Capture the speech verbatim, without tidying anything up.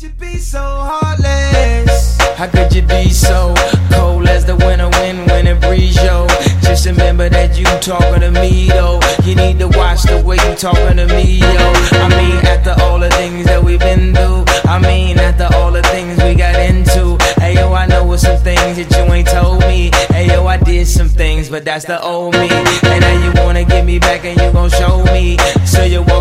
you be so heartless? How could you be so cold as the winter wind when it breeze, yo? Just remember that you talking to me, though. You need to watch the way you talking to me, yo. I mean, after all the things that we've been through, I mean, after all the things we got into. Hey, yo, I know some things that you ain't told me. Hey, yo, I did some things, but that's the old me. And now you wanna get me back and you gon' show me. So you